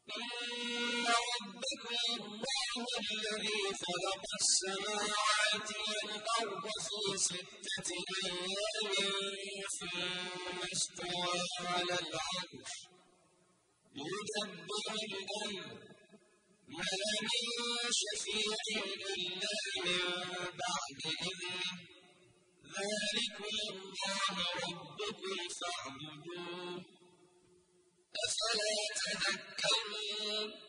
إن ربكم الله الذي خلق السماوات والأرض في 6 أيام ثم استوى على العرش يدبر الأمر ما من شفيع إلا من بعد إذنه ذلكم الله ربكم فاعبدوه أفلا تذكرون